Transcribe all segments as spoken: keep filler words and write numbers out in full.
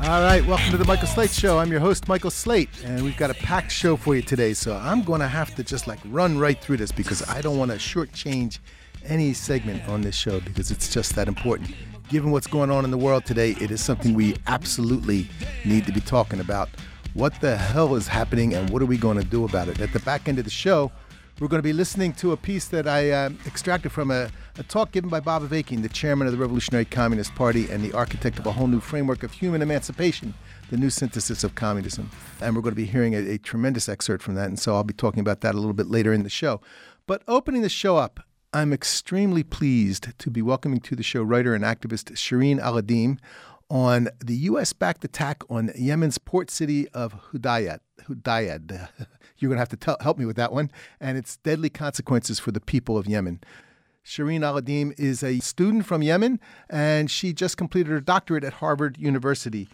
All right, welcome to the Michael Slate Show. I'm your host, Michael Slate, and we've got a packed show for you today, so I'm going to have to just like run right through this because I don't want to shortchange any segment on this show because it's just that important. Given what's going on in the world today, it is something we absolutely need to be talking about. What the hell is happening and what are we going to do about it? At the back end of the show, we're going to be listening to a piece that I uh, extracted from a, a talk given by Bob Avakian, the chairman of the Revolutionary Communist Party and the architect of a whole new framework of human emancipation, the new synthesis of communism. And we're going to be hearing a, a tremendous excerpt from that, and so I'll be talking about that a little bit later in the show. But opening the show up, I'm extremely pleased to be welcoming to the show writer and activist Shireen Al-Adeim on the U S-backed attack on Yemen's port city of Hudaydah. Hudaydah. You're going to have to tell, help me with that one. And its deadly consequences for the people of Yemen. Shireen Al-Adeim is a student from Yemen, and she just completed her doctorate at Harvard University.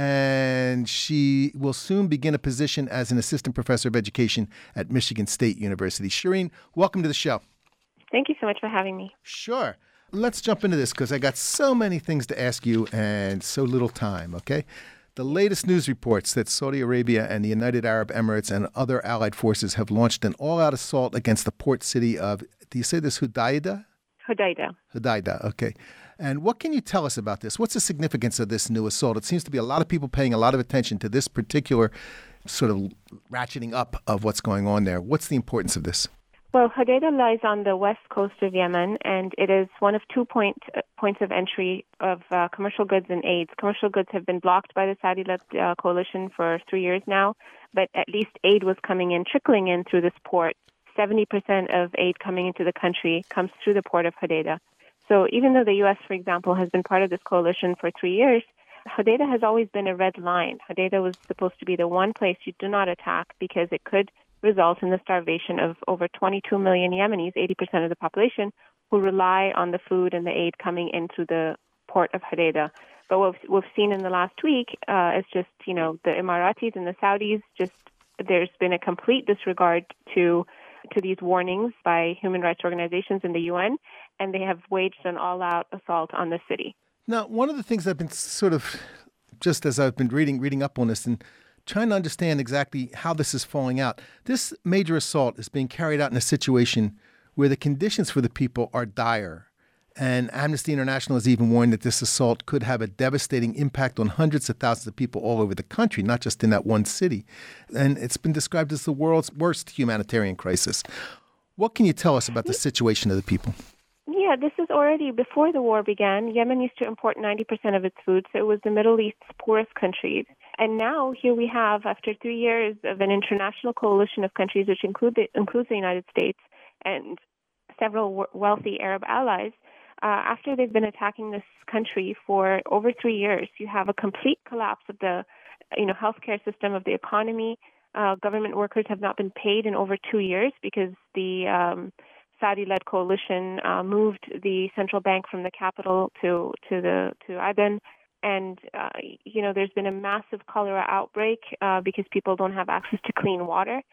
And she will soon begin a position as an assistant professor of education at Michigan State University. Shireen, welcome to the show. Thank you so much for having me. Sure. Let's jump into this because I got so many things to ask you and so little time, okay? The latest news reports that Saudi Arabia and the United Arab Emirates and other allied forces have launched an all-out assault against the port city of, do you say this, Hudaydah? Hudaydah. Hudaydah, okay. And what can you tell us about this? What's the significance of this new assault? It seems to be a lot of people paying a lot of attention to this particular sort of ratcheting up of what's going on there. What's the importance of this? Well, Hudaydah lies on the west coast of Yemen, and it is one of two point, uh, points of entry of uh, commercial goods and aid. Commercial goods have been blocked by the Saudi-led uh, coalition for three years now, but at least aid was coming in, trickling in through this port. seventy percent of aid coming into the country comes through the port of Hudaydah. So even though the U S, for example, has been part of this coalition for three years, Hudaydah has always been a red line. Hudaydah was supposed to be the one place you do not attack because it could result in the starvation of over twenty-two million Yemenis, eighty percent of the population, who rely on the food and the aid coming in through the port of Hudaydah. But what we've seen in the last week uh, is just, you know, the Emiratis and the Saudis, just there's been a complete disregard to to these warnings by human rights organizations in the U N, and they have waged an all-out assault on the city. Now, one of the things I've been sort of, just as I've been reading reading up on this and trying to understand exactly how this is falling out. This major assault is being carried out in a situation where the conditions for the people are dire. And Amnesty International has even warned that this assault could have a devastating impact on hundreds of thousands of people all over the country, not just in that one city. And it's been described as the world's worst humanitarian crisis. What can you tell us about the situation of the people? Yeah, this is already, before the war began, Yemen used to import ninety percent of its food, so it was the Middle East's poorest countries. And now here we have, after three years of an international coalition of countries, which include the, includes the United States and several w- wealthy Arab allies, uh, after they've been attacking this country for over three years, you have a complete collapse of the, you know, healthcare system, of the economy. Uh, government workers have not been paid in over two years because the um, Saudi-led coalition uh, moved the central bank from the capital to to the to Aden. And, uh, you know, there's been a massive cholera outbreak uh, because people don't have access to clean water.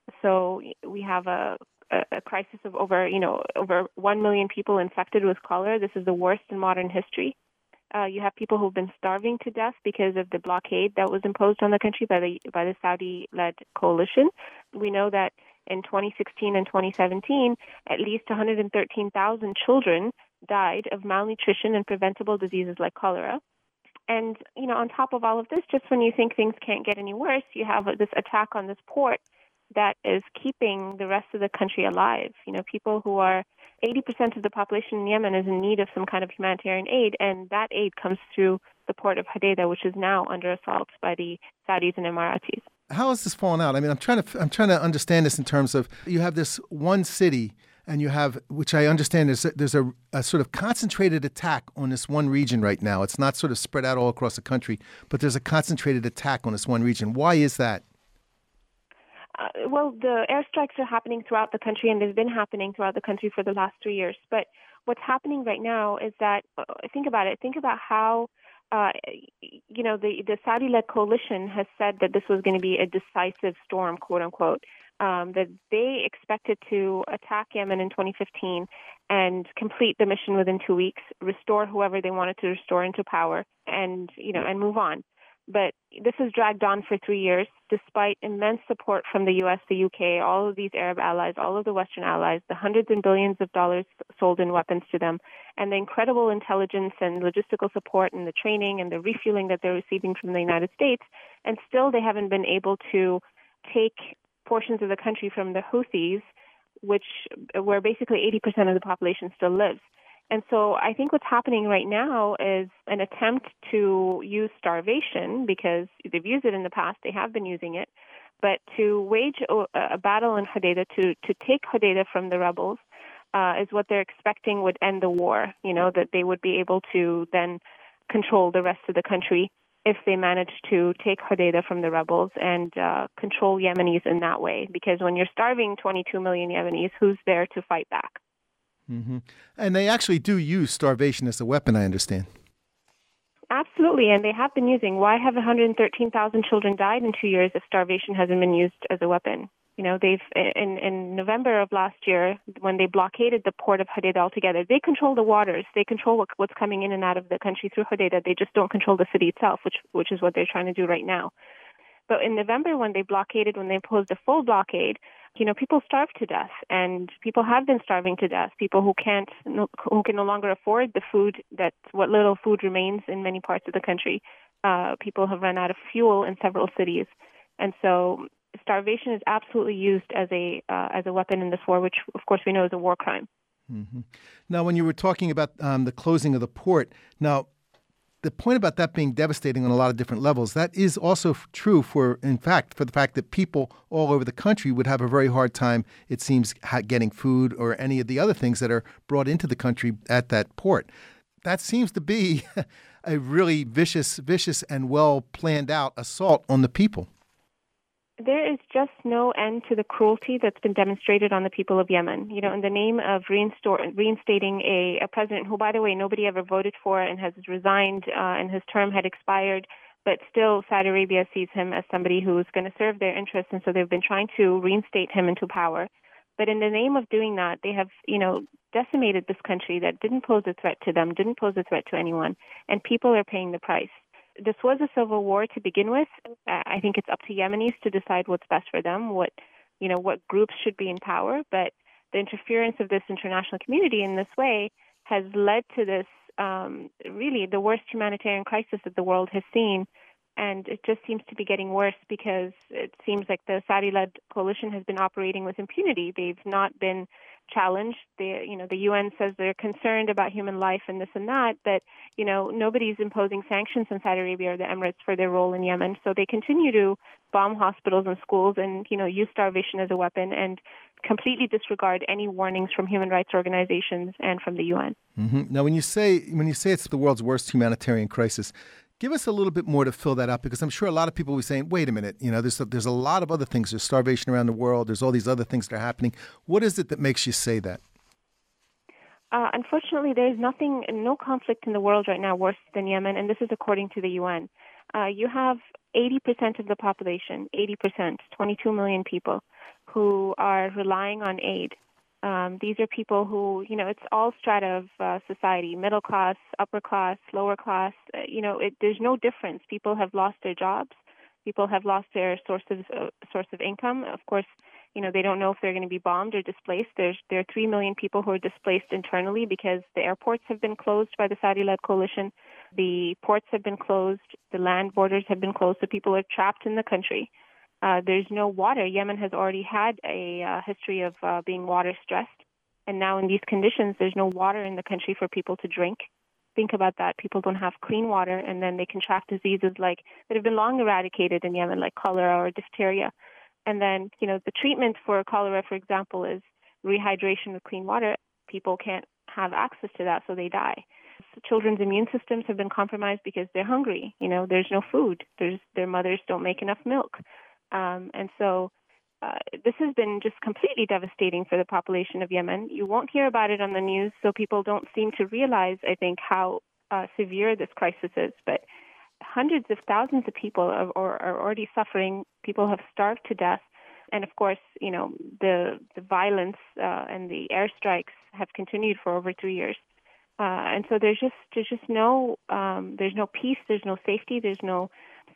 So we have a, a, a crisis of over, you know, over one million people infected with cholera. This is the worst in modern history. Uh, you have people who've been starving to death because of the blockade that was imposed on the country by the by the Saudi-led coalition. We know that in twenty sixteen and twenty seventeen, at least one hundred thirteen thousand children died of malnutrition and preventable diseases like cholera. And, you know, on top of all of this, just when you think things can't get any worse, you have this attack on this port that is keeping the rest of the country alive. You know, people who are, eighty percent of the population in Yemen is in need of some kind of humanitarian aid, and that aid comes through the port of Hudaydah, which is now under assault by the Saudis and Emiratis. How has this fallen out? I mean, I'm trying to I'm trying to understand this in terms of you have this one city. And you have, which I understand, is there's a, a sort of concentrated attack on this one region right now. It's not sort of spread out all across the country, but there's a concentrated attack on this one region. Why is that? Uh, well, the airstrikes are happening throughout the country, and they've been happening throughout the country for the last three years. But what's happening right now is that, uh, think about it, think about how, uh, you know, the, the Saudi-led coalition has said that this was going to be a decisive storm, quote unquote. Um, that they expected to attack Yemen in twenty fifteen and complete the mission within two weeks, restore whoever they wanted to restore into power, and you know, and move on. But this has dragged on for three years, despite immense support from the U S, the U K, all of these Arab allies, all of the Western allies, the hundreds and billions of dollars sold in weapons to them, and the incredible intelligence and logistical support and the training and the refueling that they're receiving from the United States. And still they haven't been able to take portions of the country from the Houthis, which where basically eighty percent of the population still lives. And so I think what's happening right now is an attempt to use starvation, because they've used it in the past, they have been using it, but to wage a, a battle in Hodeidah, to, to take Hodeidah from the rebels, uh, is what they're expecting would end the war, you know, that they would be able to then control the rest of the country if they manage to take Hodeidah from the rebels and uh, control Yemenis in that way. Because when you're starving twenty-two million Yemenis, who's there to fight back? Mm-hmm. And they actually do use starvation as a weapon, I understand. Absolutely, and they have been using. Why have one hundred thirteen thousand children died in two years if starvation hasn't been used as a weapon? You know, they've in, in November of last year, when they blockaded the port of Hodeidah altogether, they control the waters. They control what, what's coming in and out of the country through Hodeidah. They just don't control the city itself, which which is what they're trying to do right now. But in November, when they blockaded, when they imposed a full blockade, you know, people starved to death, and people have been starving to death. People who can't, who can no longer afford the food, that what little food remains in many parts of the country. Uh, people have run out of fuel in several cities, and so starvation is absolutely used as a uh, as a weapon in this war, which of course we know is a war crime. Mm-hmm. Now, when you were talking about um, the closing of the port, now, the point about that being devastating on a lot of different levels, that is also f- true for, in fact, for the fact that people all over the country would have a very hard time, it seems, ha- getting food or any of the other things that are brought into the country at that port. That seems to be a really vicious, vicious and well planned out assault on the people. There is just no end to the cruelty that's been demonstrated on the people of Yemen. You know, in the name of reinstore, reinstating a, a president who, by the way, nobody ever voted for and has resigned uh, and his term had expired, but still Saudi Arabia sees him as somebody who's going to serve their interests, and so they've been trying to reinstate him into power. But in the name of doing that, they have, you know, decimated this country that didn't pose a threat to them, didn't pose a threat to anyone, and people are paying the price. This was a civil war to begin with. I think it's up to Yemenis to decide what's best for them, what, you know, what groups should be in power. But the interference of this international community in this way has led to this, um, really the worst humanitarian crisis that the world has seen. And it just seems to be getting worse because it seems like the Saudi-led coalition has been operating with impunity. They've not been challenged. They, you know, the U N says they're concerned about human life and this and that, but, you know, nobody's imposing sanctions on Saudi Arabia or the Emirates for their role in Yemen. So they continue to bomb hospitals and schools and, you know, use starvation as a weapon and completely disregard any warnings from human rights organizations and from the U N. Mm-hmm. Now, when you say when you say it's the world's worst humanitarian crisis, give us a little bit more to fill that up, because I'm sure a lot of people will be saying, wait a minute, you know, there's a, there's a lot of other things. There's starvation around the world. There's all these other things that are happening. What is it that makes you say that? Uh, unfortunately, there's nothing, no conflict in the world right now worse than Yemen, and this is according to the U N. Uh, you have eighty percent of the population, eighty percent, twenty-two million people, who are relying on aid. Um, these are people who, you know, it's all strata of uh, society, middle class, upper class, lower class. Uh, you know, it, there's no difference. People have lost their jobs. People have lost their source of, uh, source of income. Of course, you know, they don't know if they're going to be bombed or displaced. There's, there are three million people who are displaced internally because the airports have been closed by the Saudi-led coalition. The ports have been closed. The land borders have been closed. So people are trapped in the country. Uh, there's no water. Yemen has already had a uh, history of uh, being water stressed. And now in these conditions, there's no water in the country for people to drink. Think about that. People don't have clean water, and then they contract diseases like that have been long eradicated in Yemen, like cholera or diphtheria. And then, you know, the treatment for cholera, for example, is rehydration with clean water. People can't have access to that, so they die. So children's immune systems have been compromised because they're hungry. You know, there's no food. There's, their mothers don't make enough milk. Um, and so uh, this has been just completely devastating for the population of Yemen. You won't hear about it on the news, so people don't seem to realize, I think, how uh, severe this crisis is. But hundreds of thousands of people are, are, are already suffering. People have starved to death. And of course, you know, the, the violence uh, and the airstrikes have continued for over three years. Uh, and so there's just there's just no um, there's no peace, there's no safety, there's no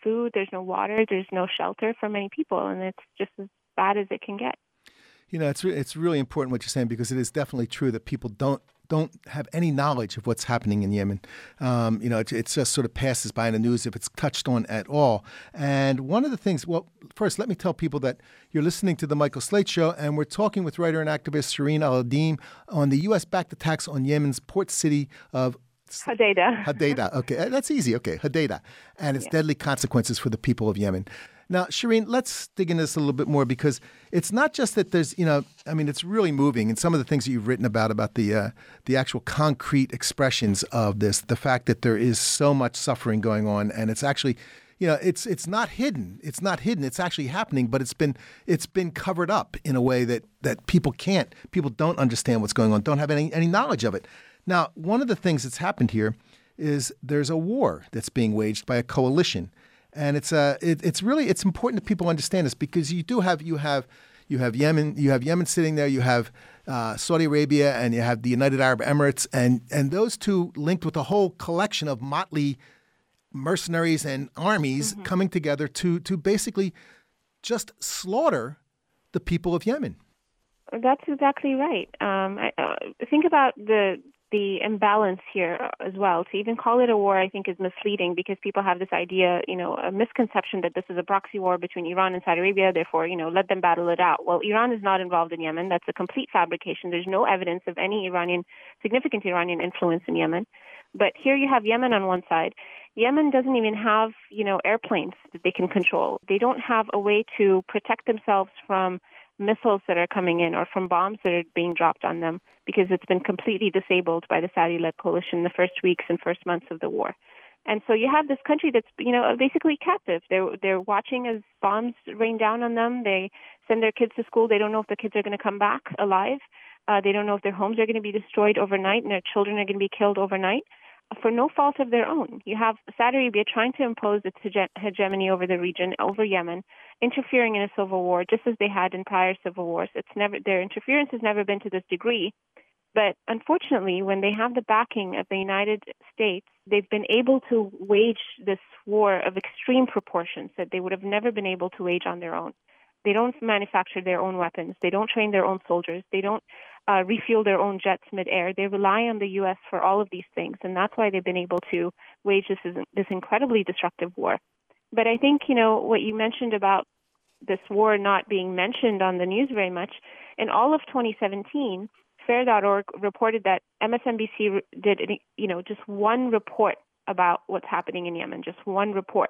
food, there's no water, there's no shelter for many people, and it's just as bad as it can get. You know, it's re- it's really important what you're saying, because it is definitely true that people don't don't have any knowledge of what's happening in Yemen. Um, you know, it, it just sort of passes by in the news if it's touched on at all. And one of the things, well, first, let me tell people that you're listening to The Michael Slate Show, and we're talking with writer and activist Shireen Al-Adeem on the U S backed attacks on Yemen's port city of Hodeidah. Hodeidah. Okay, that's easy. Okay, Hodeidah. And its Yeah. deadly consequences for the people of Yemen. Now, Shireen, let's dig into this a little bit more, because it's not just that there's, you know, I mean, it's really moving. And some of the things that you've written about, about the uh, the actual concrete expressions of this, the fact that there is so much suffering going on, and it's actually, you know, it's it's not hidden. It's not hidden. It's actually happening, but it's been it's been covered up in a way that that people can't, people don't understand what's going on, don't have any any knowledge of it. Now, one of the things that's happened here is there's a war that's being waged by a coalition. And it's uh, it, it's really it's important that people understand this, because you do have you have you have Yemen you have Yemen sitting there, you have uh, Saudi Arabia, and you have the United Arab Emirates, and and those two linked with a whole collection of motley mercenaries and armies mm-hmm. coming together to to basically just slaughter the people of Yemen. That's exactly right. Um, I, uh, think about the. the imbalance here as well. To even call it a war, I think, is misleading, because people have this idea, you know, a misconception that this is a proxy war between Iran and Saudi Arabia, therefore, you know, let them battle it out. Well, Iran is not involved in Yemen. That's a complete fabrication. There's no evidence of any Iranian, significant Iranian influence in Yemen. But here you have Yemen on one side. Yemen doesn't even have, you know, airplanes that they can control. They don't have a way to protect themselves from missiles that are coming in or from bombs that are being dropped on them, because it's been completely disabled by the Saudi-led coalition in the first weeks and first months of the war. And so you have this country that's, you know, basically captive. They're they're watching as bombs rain down on them. They send their kids to school. They don't know if the kids are going to come back alive. Uh, they don't know if their homes are going to be destroyed overnight and their children are going to be killed overnight for no fault of their own. You have Saudi Arabia trying to impose its hege- hegemony over the region, over Yemen, interfering in a civil war, just as they had in prior civil wars. It's never their interference has never been to this degree. But unfortunately, when they have the backing of the United States, they've been able to wage this war of extreme proportions that they would have never been able to wage on their own. They don't manufacture their own weapons. They don't train their own soldiers. They don't uh, refuel their own jets midair. They rely on the U S for all of these things, and that's why they've been able to wage this this incredibly destructive war. But I think, you know, what you mentioned about this war not being mentioned on the news very much, in all of twenty seventeen, Fair dot org reported that M S N B C did, you know, just one report about what's happening in Yemen, just one report.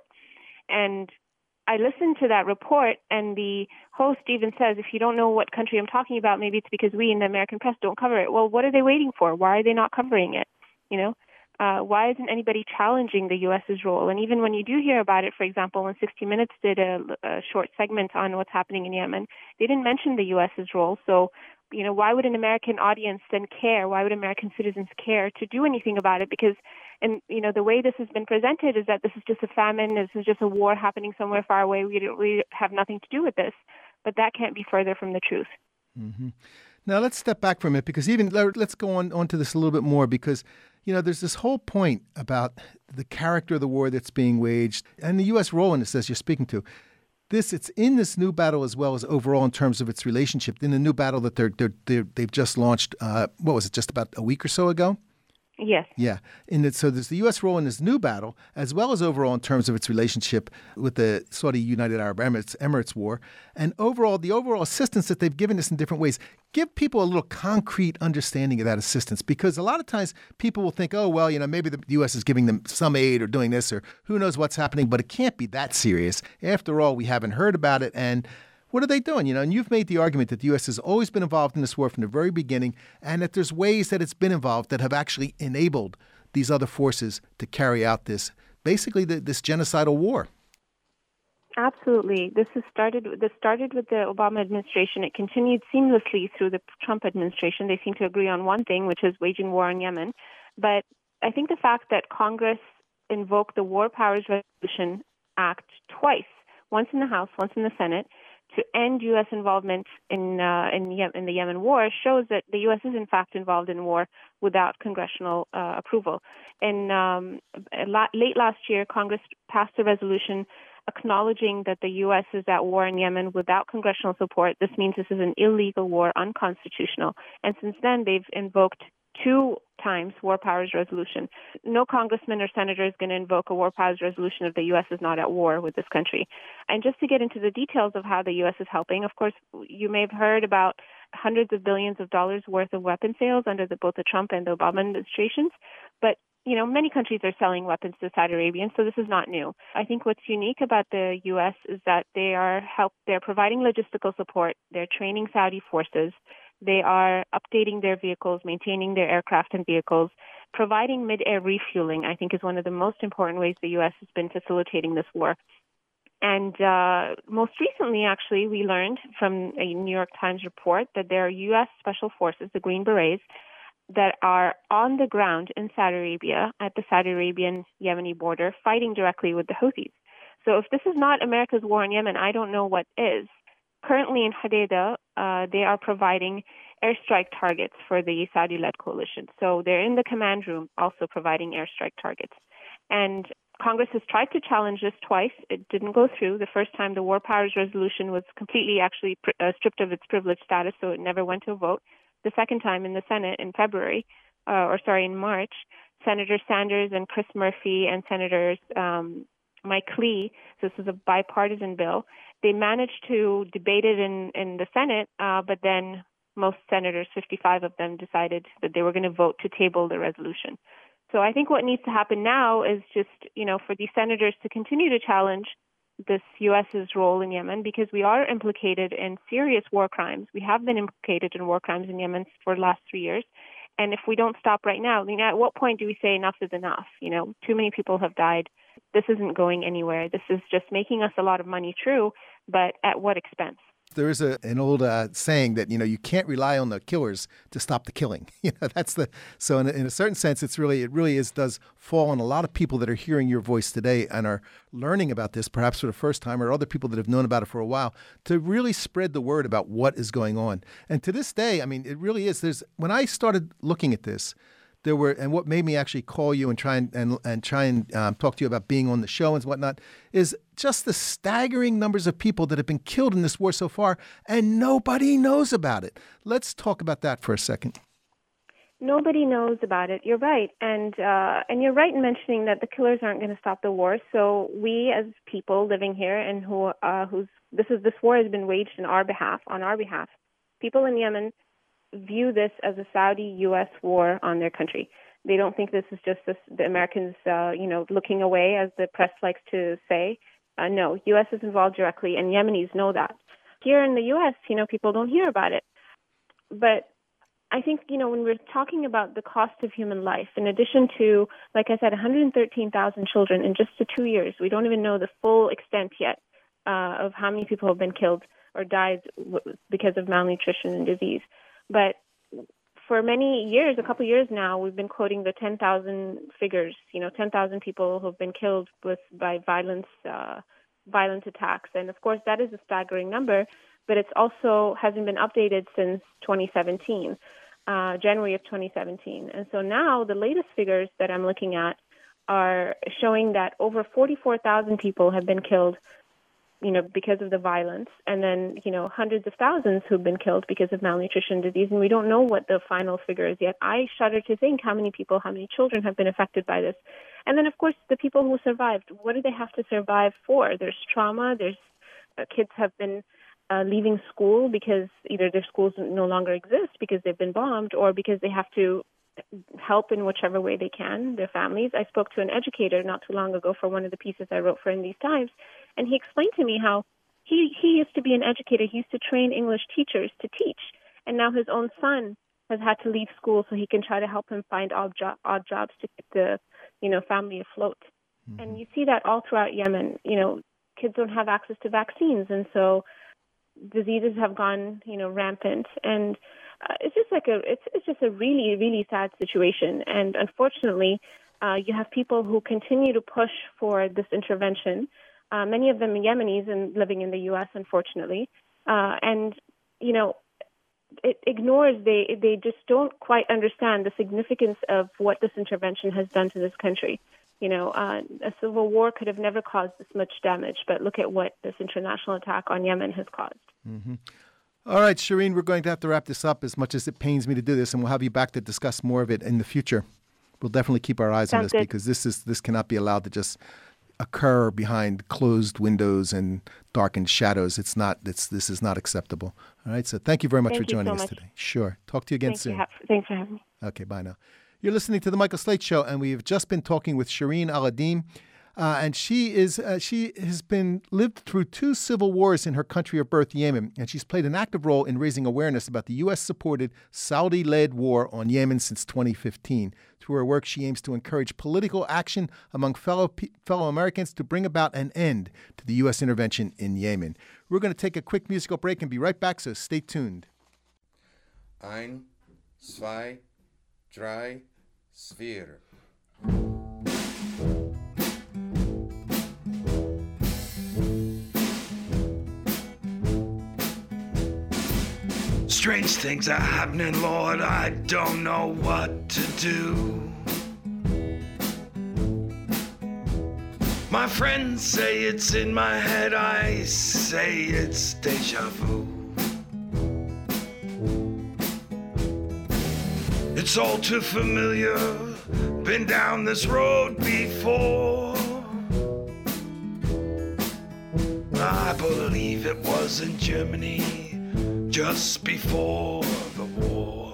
And I listened to that report, and the host even says, if you don't know what country I'm talking about, maybe it's because we in the American press don't cover it. Well, what are they waiting for? Why are they not covering it? You know, uh, why isn't anybody challenging the U S's role? And even when you do hear about it, for example, when sixty minutes did a, a short segment on what's happening in Yemen, they didn't mention the U S's role. So, you know, why would an American audience then care? Why would American citizens care to do anything about it? Because, and you know, the way this has been presented is that this is just a famine, this is just a war happening somewhere far away. We, don't, we have nothing to do with this. But that can't be further from the truth. Mm-hmm. Now, let's step back from it, because even, let's go on, on to this a little bit more, because, you know, there's this whole point about the character of the war that's being waged and the U S role in this, as you're speaking to. This, it's in this new battle as well as overall in terms of its relationship. In the new battle that they're, they're, they're, they've just launched, uh, what was it, just about a week or so ago? Yes. Yeah. And it, so there's the U S role in this new battle, as well as overall in terms of its relationship with the Saudi United Arab Emirates, Emirates war, and overall the overall assistance that they've given us in different ways. Give people a little concrete understanding of that assistance, because a lot of times people will think, oh, well, you know, maybe the U S is giving them some aid or doing this or who knows what's happening, but it can't be that serious. After all, we haven't heard about it. And what are they doing? You know, and you've made the argument that the U S has always been involved in this war from the very beginning, and that there's ways that it's been involved that have actually enabled these other forces to carry out this, basically the, this genocidal war. Absolutely. This has started. This started with the Obama administration. It continued seamlessly through the Trump administration. They seem to agree on one thing, which is waging war on Yemen. But I think the fact that Congress invoked the War Powers Resolution Act twice, once in the House, once in the Senate, to end U S involvement in uh, in, Ye- in the Yemen war shows that the U S is in fact involved in war without congressional uh, approval. In um, la- late last year, Congress passed a resolution acknowledging that the U S is at war in Yemen without congressional support. This means this is an illegal war, unconstitutional. And since then, they've invoked two times war powers resolution. No congressman or senator is going to invoke a war powers resolution if the U S is not at war with this country. And just to get into the details of how the U S is helping, of course, you may have heard about hundreds of billions of dollars worth of weapon sales under the, both the Trump and the Obama administrations. But you know, many countries are selling weapons to Saudi Arabia, so this is not new. I think what's unique about the U S is that they are help they're providing logistical support, they're training Saudi forces, they are updating their vehicles, maintaining their aircraft and vehicles, providing mid-air refueling, I think is one of the most important ways the U S has been facilitating this war. And uh, most recently, actually, we learned from a New York Times report that there are U S Special Forces, the Green Berets, that are on the ground in Saudi Arabia at the Saudi Arabian-Yemeni border fighting directly with the Houthis. So if this is not America's war in Yemen, I don't know what is. Currently in Hodeidah, uh, they are providing airstrike targets for the Saudi-led coalition. So they're in the command room also providing airstrike targets. And Congress has tried to challenge this twice. It didn't go through. The first time, the war powers resolution was completely actually uh, stripped of its privileged status, so it never went to a vote. The second time in the Senate in February, uh, or sorry, in March, Senator Sanders and Chris Murphy and Senators um, Mike Lee, so this was a bipartisan bill, they managed to debate it in, in the Senate, uh, but then most senators, fifty-five of them, decided that they were going to vote to table the resolution. So I think what needs to happen now is just, you know, for these senators to continue to challenge this U S's role in Yemen, because we are implicated in serious war crimes. We have been implicated in war crimes in Yemen for the last three years. And if we don't stop right now, you know, at what point do we say enough is enough? You know, too many people have died. This isn't going anywhere. This is just making us a lot of money, true, but at what expense? There is a, an old uh, saying that, you know, you can't rely on the killers to stop the killing. You know, that's the so in a, in a certain sense, it's really it really is does fall on a lot of people that are hearing your voice today and are learning about this, perhaps for the first time, or other people that have known about it for a while, to really spread the word about what is going on. And to this day, I mean, it really is. There's when I started looking at this, there were, and what made me actually call you and try and and, and try and um, talk to you about being on the show and whatnot is just the staggering numbers of people that have been killed in this war so far, and nobody knows about it. Let's talk about that for a second. Nobody knows about it. You're right, and uh, and you're right in mentioning that the killers aren't going to stop the war. So we, as people living here, and who uh, who's this is this war has been waged in our behalf, on our behalf. People in Yemen view this as a Saudi-U S war on their country. They don't think this is just this, the Americans, uh, you know, looking away, as the press likes to say. Uh, no, U S is involved directly, and Yemenis know that. Here in the U S, you know, people don't hear about it. But I think, you know, when we're talking about the cost of human life, in addition to, like I said, one hundred thirteen thousand children in just the two years, we don't even know the full extent yet uh, of how many people have been killed or died w- because of malnutrition and disease. But for many years, a couple of years now, we've been quoting the ten thousand figures, you know, ten thousand people who have been killed with by violence, uh, violent attacks. And of course, that is a staggering number, but it's also hasn't been updated since twenty seventeen, uh, January of twenty seventeen. And so now the latest figures that I'm looking at are showing that over forty-four thousand people have been killed, you know, because of the violence, and then, you know, hundreds of thousands who've been killed because of malnutrition disease, and we don't know what the final figure is yet. I shudder to think how many people, how many children have been affected by this. And then, of course, the people who survived, what do they have to survive for? There's trauma, there's uh, kids have been uh, leaving school because either their schools no longer exist because they've been bombed, or because they have to help in whichever way they can, their families. I spoke to an educator not too long ago for one of the pieces I wrote for In These Times, and he explained to me how he, he used to be an educator. He used to train English teachers to teach, and now his own son has had to leave school so he can try to help him find odd, jo- odd jobs to keep the, you know, family afloat. Mm-hmm. And you see that all throughout Yemen. You know, kids don't have access to vaccines, and so diseases have gone, you know, rampant. And Uh, it's just like a, it's it's just a really, really sad situation. And unfortunately, uh, you have people who continue to push for this intervention. Uh, many of them Yemenis and living in the U S, unfortunately. Uh, and, you know, it ignores, they, they just don't quite understand the significance of what this intervention has done to this country. You know, uh, a civil war could have never caused this much damage, but look at what this international attack on Yemen has caused. Mm-hmm. All right, Shireen, we're going to have to wrap this up as much as it pains me to do this, and we'll have you back to discuss more of it in the future. We'll definitely keep our eyes Sounds on this good. because this is this cannot be allowed to just occur behind closed windows and darkened shadows. It's not. It's this is not acceptable. All right. So thank you very much Thank for you joining so us much. today. Sure. Talk to you again Thank soon. you. Ha- Thanks for having me. Okay. Bye now. You're listening to the Michael Slate Show, and we've just been talking with Shireen Al-Adim. Uh, and she is uh, she has been lived through two civil wars in her country of birth, Yemen, and she's played an active role in raising awareness about the U S-supported, Saudi-led war on Yemen since twenty fifteen. Through her work, she aims to encourage political action among fellow pe- fellow Americans to bring about an end to the U S intervention in Yemen. We're going to take a quick musical break and be right back, so stay tuned. Ein, zwei, drei, vier. Strange things are happening, Lord, I don't know what to do. My friends say it's in my head, I say it's deja vu. It's all too familiar, been down this road before. I believe it was in Germany, just before the war.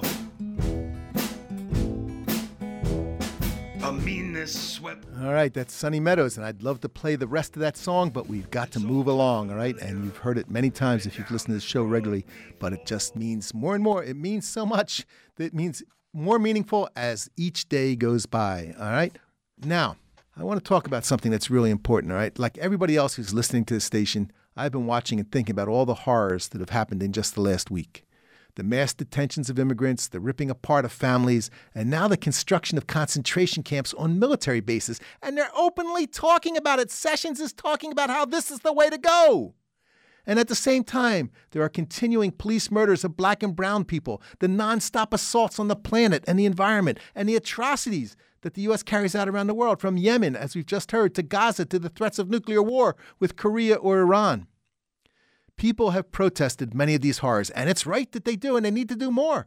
A meanness swept. All right, that's Sunny Meadows, and I'd love to play the rest of that song, but we've got to move along, all right? And you've heard it many times if you've listened to the show regularly, but it just means more and more. It means so much that it means more meaningful as each day goes by, all right? Now, I want to talk about something that's really important, all right? Like everybody else who's listening to the station, I've been watching and thinking about all the horrors that have happened in just the last week. The mass detentions of immigrants, the ripping apart of families, and now the construction of concentration camps on military bases. And they're openly talking about it. Sessions is talking about how this is the way to go. And at the same time, there are continuing police murders of black and brown people, the nonstop assaults on the planet and the environment, and the atrocities that the U S carries out around the world, from Yemen, as we've just heard, to Gaza, to the threats of nuclear war with Korea or Iran. People have protested many of these horrors, and it's right that they do, and they need to do more.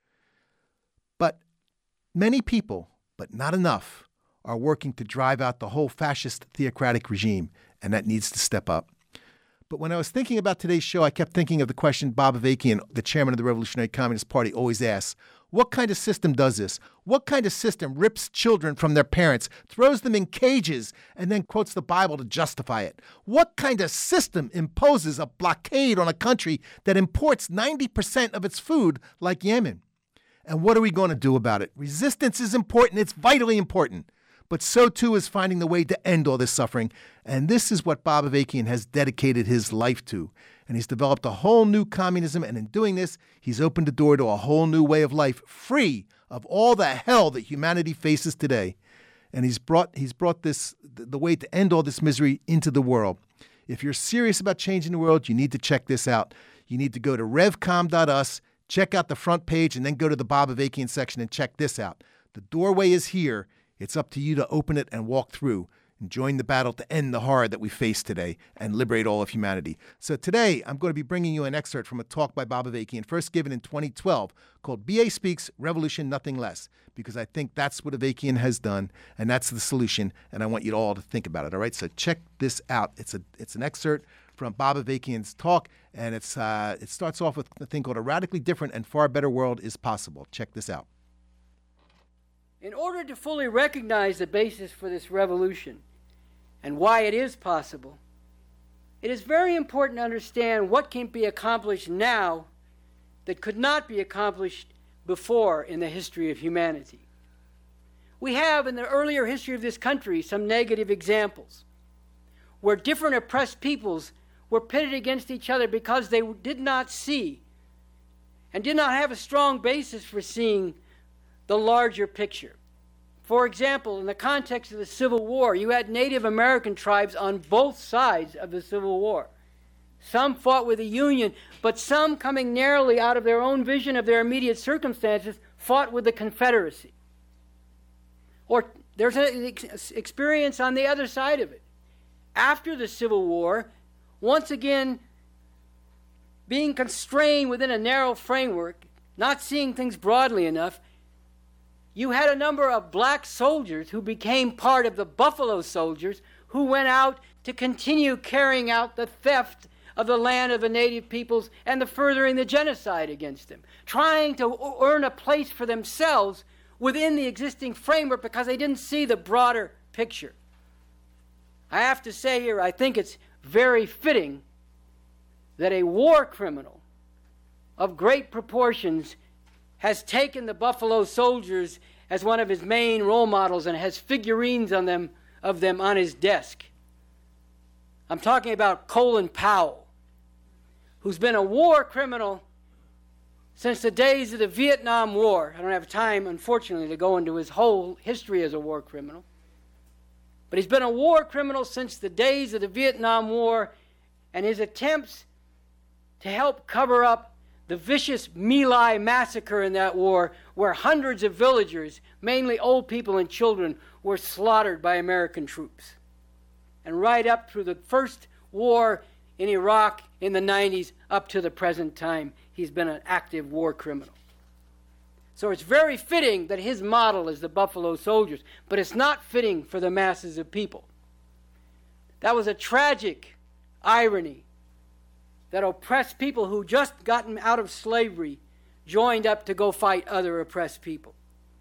But many people, but not enough, are working to drive out the whole fascist theocratic regime, and that needs to step up. But when I was thinking about today's show, I kept thinking of the question Bob Avakian, the chairman of the Revolutionary Communist Party, always asks. What kind of system does this? What kind of system rips children from their parents, throws them in cages, and then quotes the Bible to justify it? What kind of system imposes a blockade on a country that imports ninety percent of its food like Yemen? And what are we going to do about it? Resistance is important. It's vitally important. But so too is finding the way to end all this suffering. And this is what Bob Avakian has dedicated his life to. And he's developed a whole new communism. And in doing this, he's opened the door to a whole new way of life, free of all the hell that humanity faces today. And he's brought he's brought this the way to end all this misery into the world. If you're serious about changing the world, you need to check this out. You need to go to revcom dot u s, check out the front page, and then go to the Bob Avakian section and check this out. The doorway is here. It's up to you to open it and walk through and join the battle to end the horror that we face today and liberate all of humanity. So today, I'm going to be bringing you an excerpt from a talk by Bob Avakian, first given in twenty twelve, called B A Speaks, Revolution, Nothing Less, because I think that's what Avakian has done, and that's the solution, and I want you all to think about it, all right? So check this out. It's a it's an excerpt from Bob Avakian's talk, and it's uh, it starts off with a thing called A Radically Different and Far Better World is Possible. Check this out. In order to fully recognize the basis for this revolution and why it is possible, it is very important to understand what can be accomplished now that could not be accomplished before in the history of humanity. We have in the earlier history of this country some negative examples where different oppressed peoples were pitted against each other because they did not see and did not have a strong basis for seeing the larger picture. For example, in the context of the Civil War, you had Native American tribes on both sides of the Civil War. Some fought with the Union, but some, coming narrowly out of their own vision of their immediate circumstances, fought with the Confederacy. Or there's an experience on the other side of it. After the Civil War, once again, being constrained within a narrow framework, not seeing things broadly enough, you had a number of black soldiers who became part of the Buffalo Soldiers who went out to continue carrying out the theft of the land of the native peoples and the furthering the genocide against them, trying to earn a place for themselves within the existing framework because they didn't see the broader picture. I have to say here, I think it's very fitting that a war criminal of great proportions has taken the Buffalo Soldiers as one of his main role models and has figurines on them, of them on his desk. I'm talking about Colin Powell, who's been a war criminal since the days of the Vietnam War. I don't have time, unfortunately, to go into his whole history as a war criminal. But he's been a war criminal since the days of the Vietnam War, and his attempts to help cover up the vicious My Lai massacre in that war, where hundreds of villagers, mainly old people and children, were slaughtered by American troops. And right up through the first war in Iraq in the nineties, up to the present time, he's been an active war criminal. So it's very fitting that his model is the Buffalo Soldiers, but it's not fitting for the masses of people. That was a tragic irony that oppressed people who just gotten out of slavery joined up to go fight other oppressed people.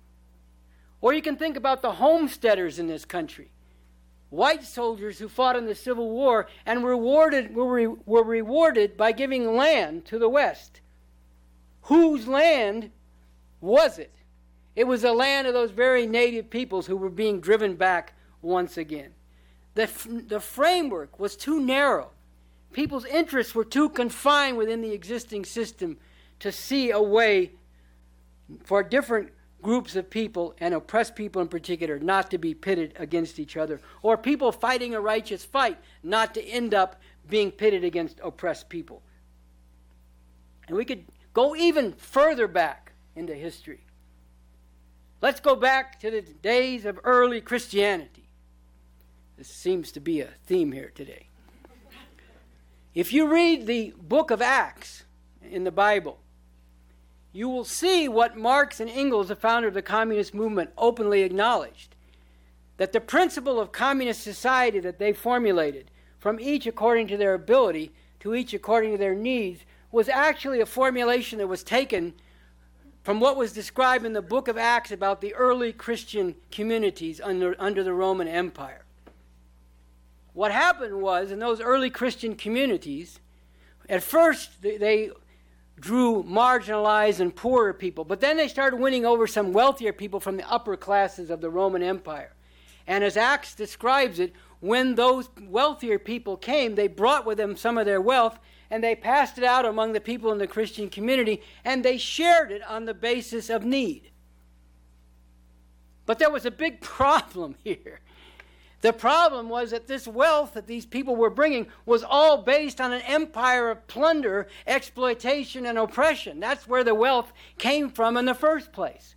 Or you can think about the homesteaders in this country, white soldiers who fought in the Civil War and rewarded, were, re, were rewarded by giving land to the West. Whose land was it? It was the land of those very native peoples who were being driven back once again. The, the framework was too narrow. People's interests were too confined within the existing system to see a way for different groups of people, and oppressed people in particular, not to be pitted against each other, or people fighting a righteous fight not to end up being pitted against oppressed people. And we could go even further back into history. Let's go back to the days of early Christianity. This seems to be a theme here today. If you read the book of Acts in the Bible, you will see what Marx and Engels, the founder of the communist movement, openly acknowledged. That the principle of communist society that they formulated, from each according to their ability to each according to their needs, was actually a formulation that was taken from what was described in the book of Acts about the early Christian communities under, under the Roman Empire. What happened was, in those early Christian communities, at first they drew marginalized and poorer people, but then they started winning over some wealthier people from the upper classes of the Roman Empire. And as Acts describes it, when those wealthier people came, they brought with them some of their wealth, and they passed it out among the people in the Christian community, and they shared it on the basis of need. But there was a big problem here. The problem was that this wealth that these people were bringing was all based on an empire of plunder, exploitation, and oppression. That's where the wealth came from in the first place.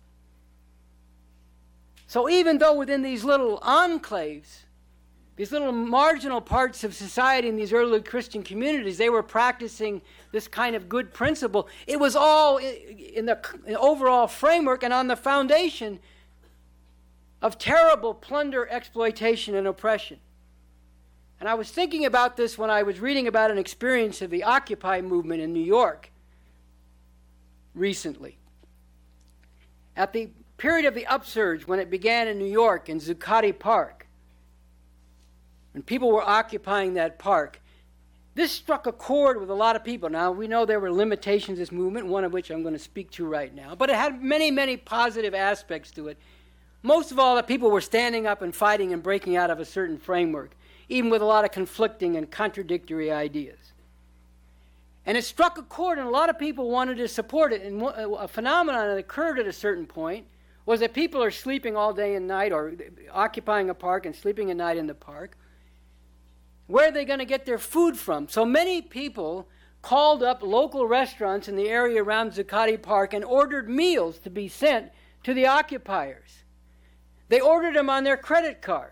So even though within these little enclaves, these little marginal parts of society in these early Christian communities, they were practicing this kind of good principle, it was all in the overall framework and on the foundation of terrible plunder, exploitation, and oppression. And I was thinking about this when I was reading about an experience of the Occupy movement in New York recently. At the period of the upsurge, when it began in New York in Zuccotti Park, when people were occupying that park, this struck a chord with a lot of people. Now, we know there were limitations to this movement, one of which I'm going to speak to right now, but it had many, many positive aspects to it. Most of all, that people were standing up and fighting and breaking out of a certain framework, even with a lot of conflicting and contradictory ideas. And it struck a chord, and a lot of people wanted to support it. And a phenomenon that occurred at a certain point was that people are sleeping all day and night, or occupying a park and sleeping at night in the park. Where are they going to get their food from? So many people called up local restaurants in the area around Zuccotti Park and ordered meals to be sent to the occupiers. They ordered them on their credit cards.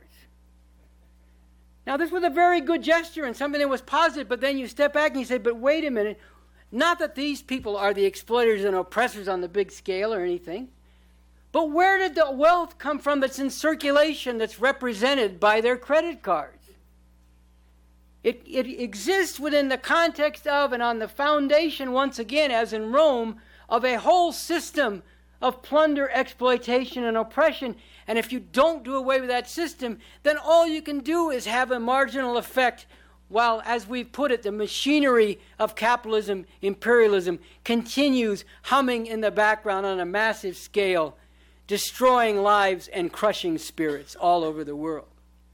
Now, this was a very good gesture and something that was positive, but then you step back and you say, but wait a minute, not that these people are the exploiters and oppressors on the big scale or anything, but where did the wealth come from that's in circulation that's represented by their credit cards? It, it exists within the context of and on the foundation, once again, as in Rome, of a whole system of plunder, exploitation, and oppression. And if you don't do away with that system, then all you can do is have a marginal effect while, as we've put it, the machinery of capitalism, imperialism, continues humming in the background on a massive scale, destroying lives and crushing spirits all over the world.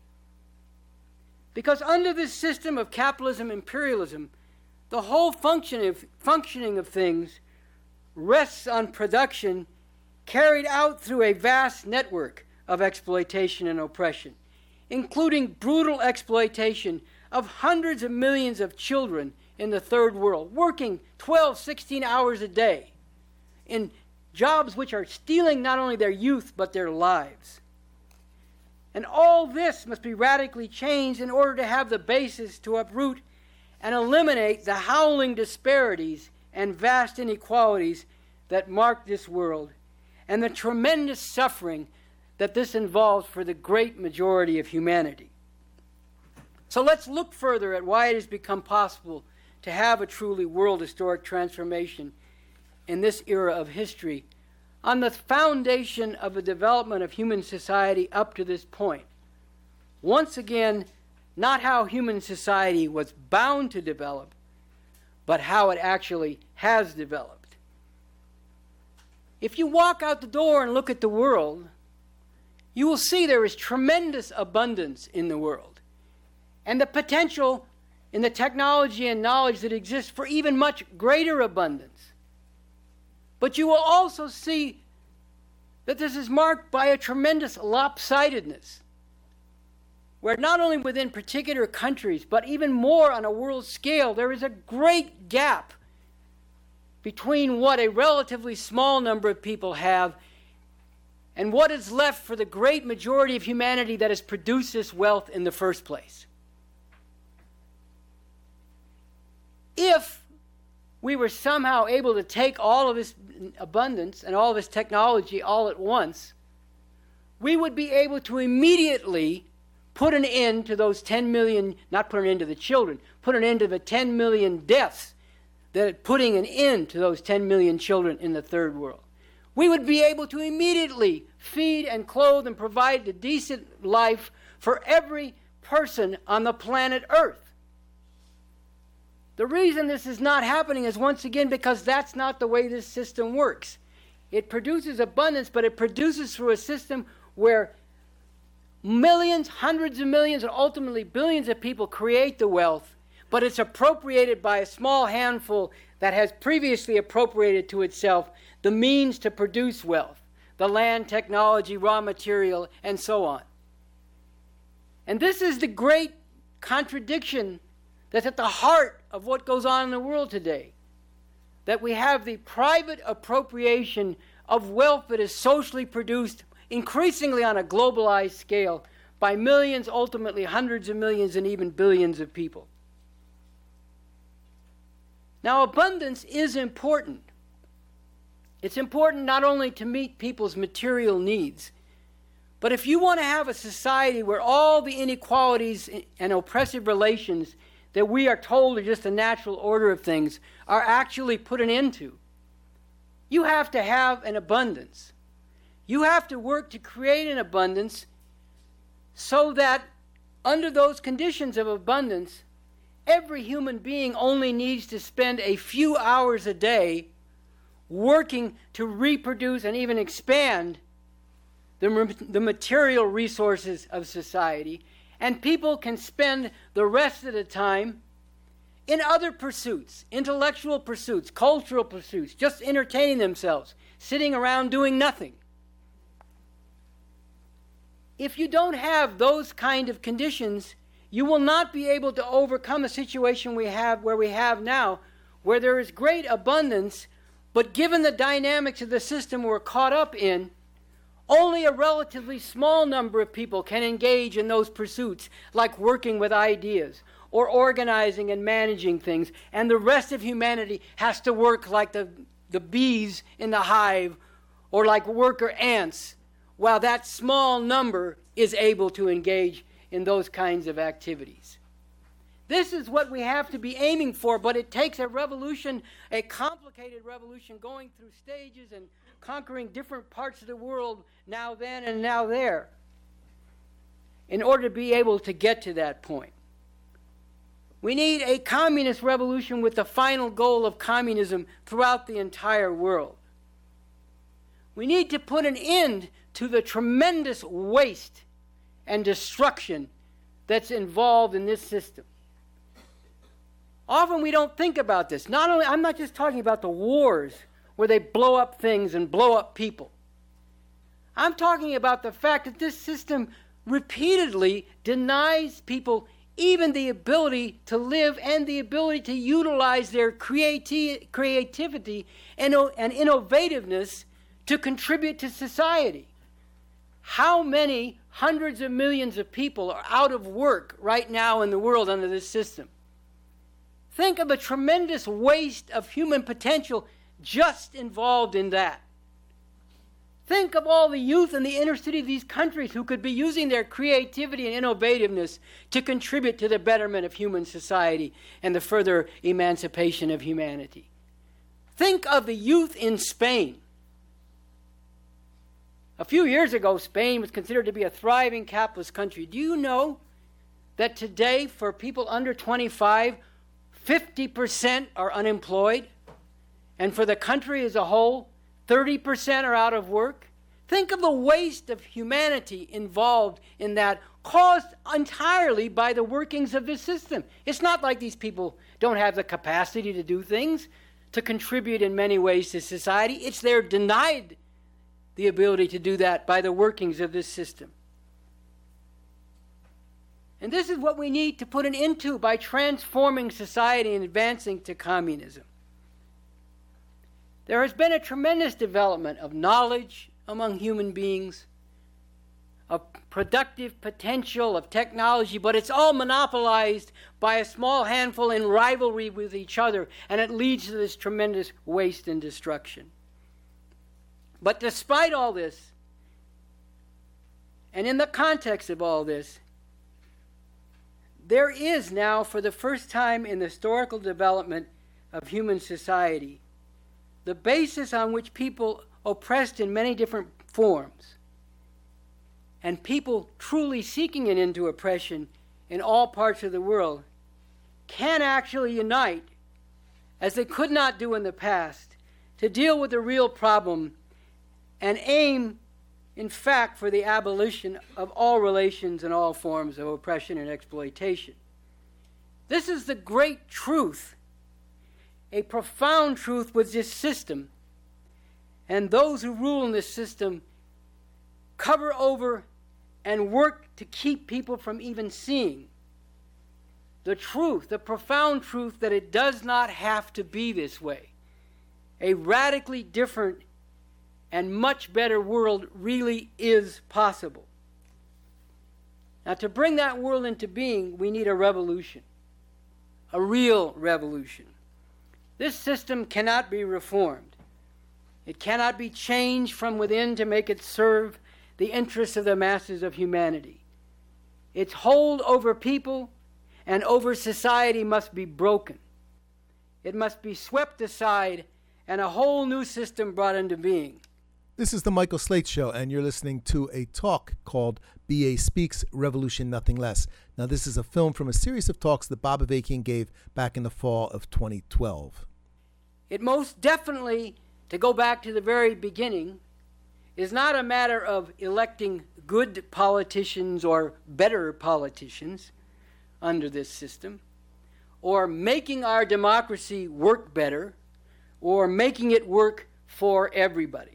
Because under this system of capitalism, imperialism, the whole function of, functioning of things rests on production carried out through a vast network of exploitation and oppression, including brutal exploitation of hundreds of millions of children in the third world, working twelve, sixteen hours a day in jobs which are stealing not only their youth but their lives. And all this must be radically changed in order to have the basis to uproot and eliminate the howling disparities and vast inequalities that mark this world, and the tremendous suffering that this involves for the great majority of humanity. So let's look further at why it has become possible to have a truly world historic transformation in this era of history on the foundation of the development of human society up to this point. Once again, not how human society was bound to develop, but how it actually has developed. If you walk out the door and look at the world, you will see there is tremendous abundance in the world, and the potential in the technology and knowledge that exists for even much greater abundance. But you will also see that this is marked by a tremendous lopsidedness, where not only within particular countries, but even more on a world scale, there is a great gap between what a relatively small number of people have and what is left for the great majority of humanity that has produced this wealth in the first place. If we were somehow able to take all of this abundance and all of this technology all at once, we would be able to immediately put an end to those ten million, not put an end to the children, put an end to the ten million deaths, that putting an end to those ten million children in the third world. We would be able to immediately feed and clothe and provide a decent life for every person on the planet Earth. The reason this is not happening is, once again, because that's not the way this system works. It produces abundance, but it produces through a system where millions, hundreds of millions, and ultimately billions of people create the wealth, but it's appropriated by a small handful that has previously appropriated to itself the means to produce wealth, the land, technology, raw material, and so on. And this is the great contradiction that's at the heart of what goes on in the world today, that we have the private appropriation of wealth that is socially produced increasingly on a globalized scale by millions, ultimately hundreds of millions, and even billions of people. Now, abundance is important. It's important not only to meet people's material needs, but if you want to have a society where all the inequalities and oppressive relations that we are told are just the natural order of things are actually put an end to, you have to have an abundance. You have to work to create an abundance so that under those conditions of abundance, every human being only needs to spend a few hours a day working to reproduce and even expand the, the material resources of society, and people can spend the rest of the time in other pursuits, intellectual pursuits, cultural pursuits, just entertaining themselves, sitting around doing nothing. If you don't have those kind of conditions, you will not be able to overcome the situation we have where we have now, where there is great abundance, but given the dynamics of the system we're caught up in, only a relatively small number of people can engage in those pursuits, like working with ideas or organizing and managing things, and the rest of humanity has to work like the, the bees in the hive or like worker ants, while that small number is able to engage in those kinds of activities. This is what we have to be aiming for, but it takes a revolution, a complicated revolution, going through stages and conquering different parts of the world, now then and now there, in order to be able to get to that point. We need a communist revolution with the final goal of communism throughout the entire world. We need to put an end to the tremendous waste and destruction that's involved in this system. Often we don't think about this. Not only, I'm not just talking about the wars where they blow up things and blow up people. I'm talking about the fact that this system repeatedly denies people even the ability to live and the ability to utilize their creati- creativity and, and innovativeness to contribute to society. How many hundreds of millions of people are out of work right now in the world under this system? Think of the tremendous waste of human potential just involved in that. Think of all the youth in the inner city of these countries who could be using their creativity and innovativeness to contribute to the betterment of human society and the further emancipation of humanity. Think of the youth in Spain. A few years ago, Spain was considered to be a thriving capitalist country. Do you know that today, for people under twenty-five, fifty percent are unemployed? And for the country as a whole, thirty percent are out of work? Think of the waste of humanity involved in that, caused entirely by the workings of this system. It's not like these people don't have the capacity to do things, to contribute in many ways to society. It's they're denied the ability to do that by the workings of this system. And this is what we need to put an end to by transforming society and advancing to communism. There has been a tremendous development of knowledge among human beings, of productive potential, of technology, but it's all monopolized by a small handful in rivalry with each other, and it leads to this tremendous waste and destruction. But despite all this, and in the context of all this, there is now, for the first time in the historical development of human society, the basis on which people oppressed in many different forms, and people truly seeking an end to oppression in all parts of the world, can actually unite, as they could not do in the past, to deal with the real problem and aim, in fact, for the abolition of all relations and all forms of oppression and exploitation. This is the great truth, a profound truth with this system, and those who rule in this system cover over and work to keep people from even seeing the truth, the profound truth that it does not have to be this way. A radically different and much better world really is possible. Now, to bring that world into being, we need a revolution, a real revolution. This system cannot be reformed. It cannot be changed from within to make it serve the interests of the masses of humanity. Its hold over people and over society must be broken. It must be swept aside and a whole new system brought into being. This is the Michael Slate Show, and you're listening to a talk called B A Speaks, Revolution Nothing Less. Now, this is a film from a series of talks that Bob Avakian gave back in the fall of twenty twelve. It most definitely, to go back to the very beginning, is not a matter of electing good politicians or better politicians under this system, or making our democracy work better, or making it work for everybody.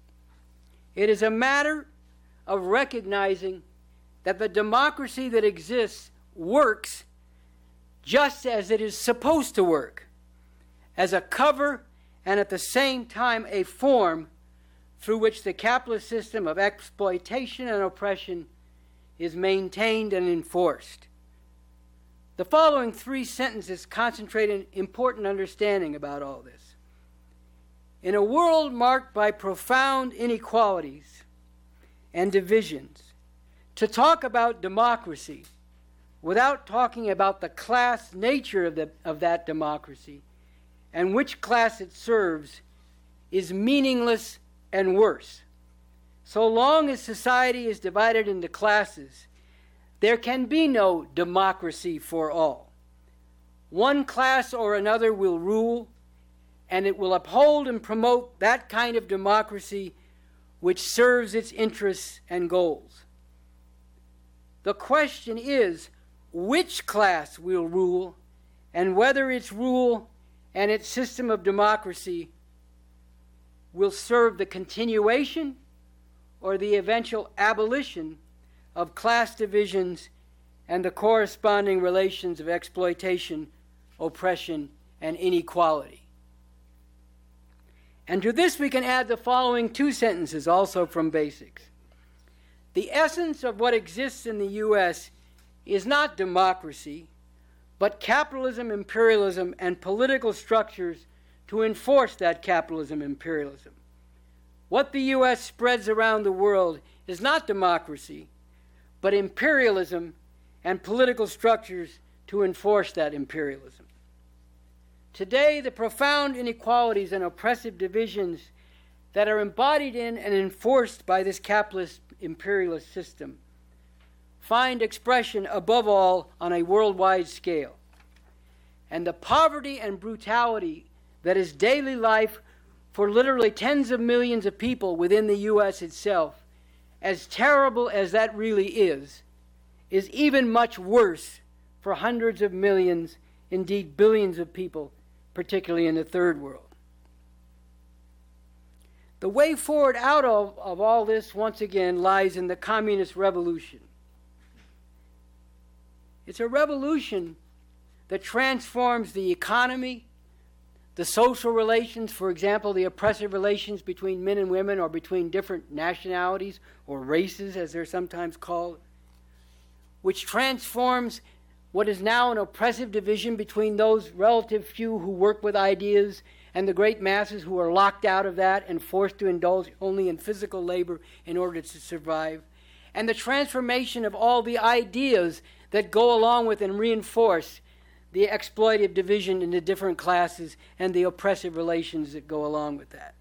It is a matter of recognizing that the democracy that exists works just as it is supposed to work, as a cover and at the same time a form through which the capitalist system of exploitation and oppression is maintained and enforced. The following three sentences concentrate an important understanding about all this. In a world marked by profound inequalities and divisions, to talk about democracy without talking about the class nature of, the, of that democracy and which class it serves is meaningless and worse. So long as society is divided into classes, there can be no democracy for all. One class or another will rule, and it will uphold and promote that kind of democracy which serves its interests and goals. The question is which class will rule, and whether its rule and its system of democracy will serve the continuation or the eventual abolition of class divisions and the corresponding relations of exploitation, oppression, and inequality. And to this we can add the following two sentences, also from Basics. The essence of what exists in the U S is not democracy, but capitalism, imperialism, and political structures to enforce that capitalism, imperialism. What the U S spreads around the world is not democracy, but imperialism and political structures to enforce that imperialism. Today, the profound inequalities and oppressive divisions that are embodied in and enforced by this capitalist imperialist system find expression above all on a worldwide scale. And the poverty and brutality that is daily life for literally tens of millions of people within the U S itself, as terrible as that really is, is even much worse for hundreds of millions, indeed billions of people, particularly in the third world. The way forward out of, of all this, once again, lies in the communist revolution. It's a revolution that transforms the economy, the social relations, for example, the oppressive relations between men and women or between different nationalities or races, as they're sometimes called, which transforms what is now an oppressive division between those relative few who work with ideas and the great masses who are locked out of that and forced to indulge only in physical labor in order to survive, and the transformation of all the ideas that go along with and reinforce the exploitative division into different classes and the oppressive relations that go along with that.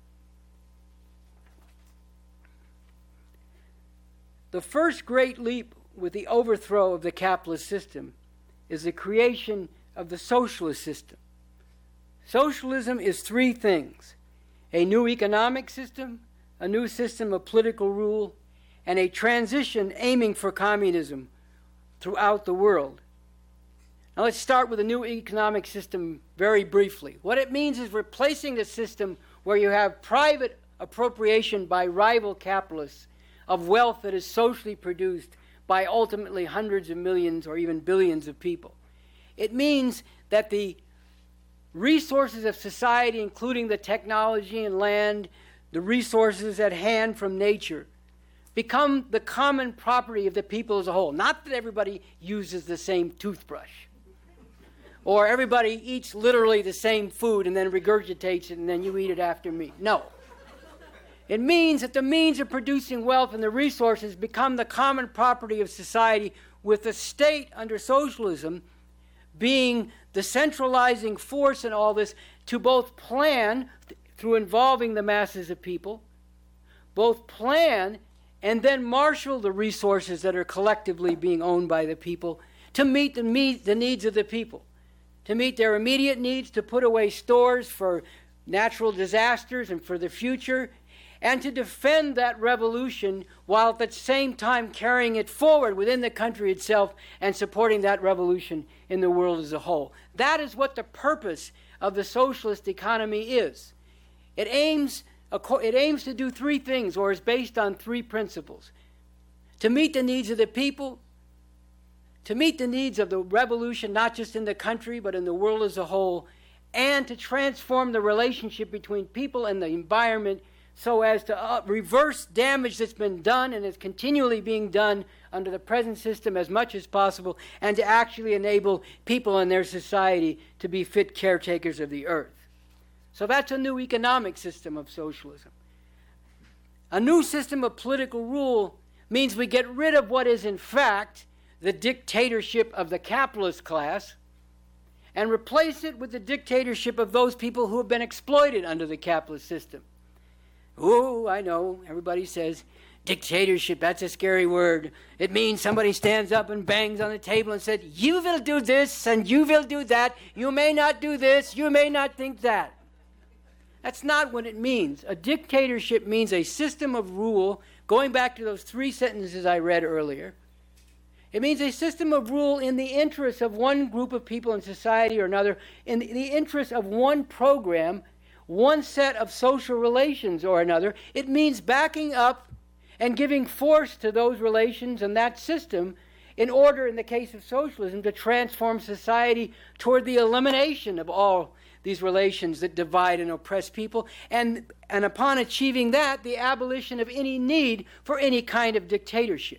The first great leap with the overthrow of the capitalist system is the creation of the socialist system. Socialism is three things: a new economic system, a new system of political rule, and a transition aiming for communism throughout the world. Now let's start with the new economic system very briefly. What it means is replacing the system where you have private appropriation by rival capitalists of wealth that is socially produced by ultimately hundreds of millions or even billions of people. It means that the resources of society, including the technology and land, the resources at hand from nature, become the common property of the people as a whole. Not that everybody uses the same toothbrush, or everybody eats literally the same food and then regurgitates it and then you eat it after me. No. It means that the means of producing wealth and the resources become the common property of society, with the state under socialism being the centralizing force in all this to both plan, th- through involving the masses of people, both plan and then marshal the resources that are collectively being owned by the people to meet the, meet the needs of the people, to meet their immediate needs, to put away stores for natural disasters and for the future, and to defend that revolution while at the same time carrying it forward within the country itself and supporting that revolution in the world as a whole. That is what the purpose of the socialist economy is. It aims, it aims to do three things, or is based on three principles: to meet the needs of the people, to meet the needs of the revolution, not just in the country, but in the world as a whole, and to transform the relationship between people and the environment so as to uh, reverse damage that's been done and is continually being done under the present system as much as possible, and to actually enable people in their society to be fit caretakers of the earth. So that's a new economic system of socialism. A new system of political rule means we get rid of what is in fact the dictatorship of the capitalist class and replace it with the dictatorship of those people who have been exploited under the capitalist system. Oh, I know, everybody says, dictatorship, that's a scary word. It means somebody stands up and bangs on the table and said, you will do this and you will do that. You may not do this, you may not think that. That's not what it means. A dictatorship means a system of rule, going back to those three sentences I read earlier. It means a system of rule in the interest of one group of people in society or another, in the interest of one program, one set of social relations or another. It means backing up and giving force to those relations and that system in order, in the case of socialism, to transform society toward the elimination of all these relations that divide and oppress people, and, and upon achieving that, the abolition of any need for any kind of dictatorship.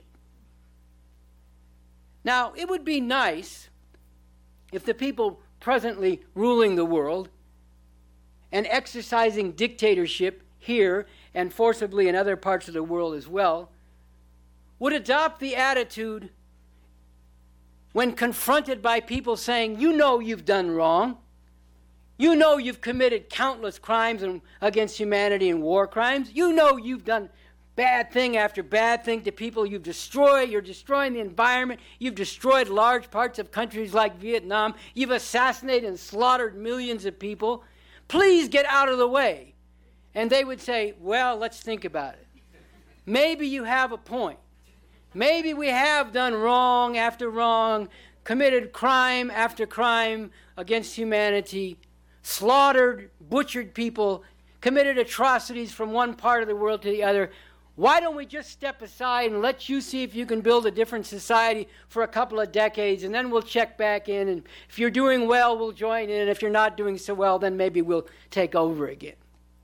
Now, it would be nice if the people presently ruling the world and exercising dictatorship here and forcibly in other parts of the world as well, would adopt the attitude when confronted by people saying, you know you've done wrong, you know you've committed countless crimes against humanity and war crimes, you know you've done bad thing after bad thing to people, you've destroyed, you're destroying the environment, you've destroyed large parts of countries like Vietnam, you've assassinated and slaughtered millions of people. Please get out of the way. And they would say, well, let's think about it. Maybe you have a point. Maybe we have done wrong after wrong, committed crime after crime against humanity, slaughtered, butchered people, committed atrocities from one part of the world to the other. Why don't we just step aside and let you see if you can build a different society for a couple of decades, and then we'll check back in, and if you're doing well, we'll join in, and if you're not doing so well, then maybe we'll take over again.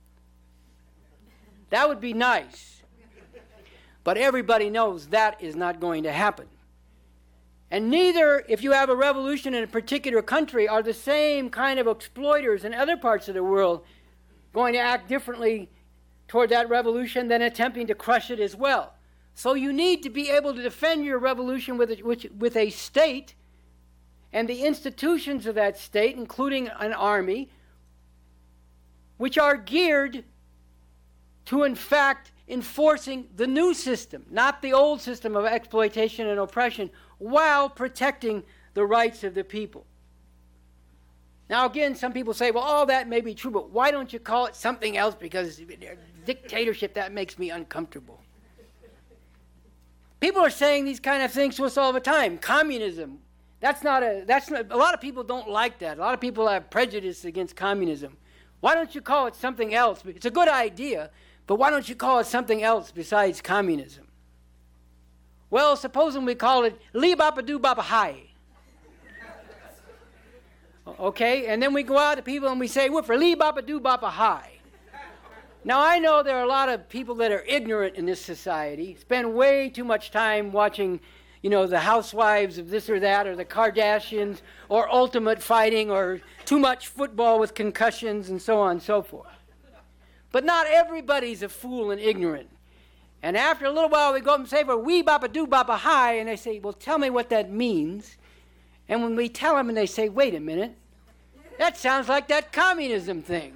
That would be nice. But everybody knows that is not going to happen. And neither, if you have a revolution in a particular country, are the same kind of exploiters in other parts of the world going to act differently toward that revolution than attempting to crush it as well. So you need to be able to defend your revolution with a, which, with a state and the institutions of that state, including an army, which are geared to, in fact, enforcing the new system, not the old system of exploitation and oppression, while protecting the rights of the people. Now, again, some people say, well, all that may be true, but why don't you call it something else? Because dictatorship, that makes me uncomfortable. People are saying these kind of things to us all the time. Communism, that's not a, that's not, a lot of people don't like that. A lot of people have prejudice against communism. Why don't you call it something else? It's a good idea, but why don't you call it something else besides communism? Well, supposing we call it Lee Bapa Doo Bapa Hai. Okay, and then we go out to people and we say, we're for Lee Bapa Doo Bapa Hai. Now, I know there are a lot of people that are ignorant in this society, spend way too much time watching, you know, the housewives of this or that, or the Kardashians, or ultimate fighting, or too much football with concussions, and so on and so forth. But not everybody's a fool and ignorant. And after a little while, we go up and say, well, we Bapa Doo Bapa Hai, and they say, well, tell me what that means. And when we tell them, and they say, wait a minute, that sounds like that communism thing.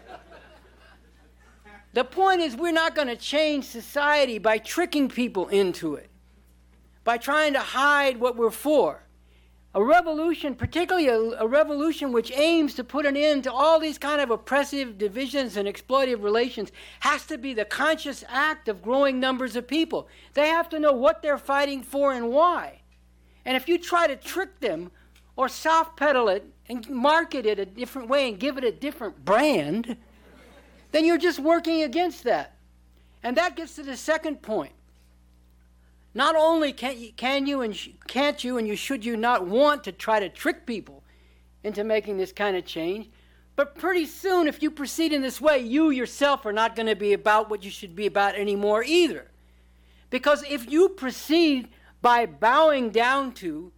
The point is, we're not going to change society by tricking people into it, by trying to hide what we're for. A revolution, particularly a, a revolution which aims to put an end to all these kind of oppressive divisions and exploitative relations, has to be the conscious act of growing numbers of people. They have to know what they're fighting for and why. And if you try to trick them or soft pedal it and market it a different way and give it a different brand, then you're just working against that. And that gets to the second point. not only can you, can you and sh- can't you and you should you not want to try to trick people into making this kind of change, but pretty soon, if you proceed in this way, you yourself are not going to be about what you should be about anymore either. Because if you proceed by bowing down to,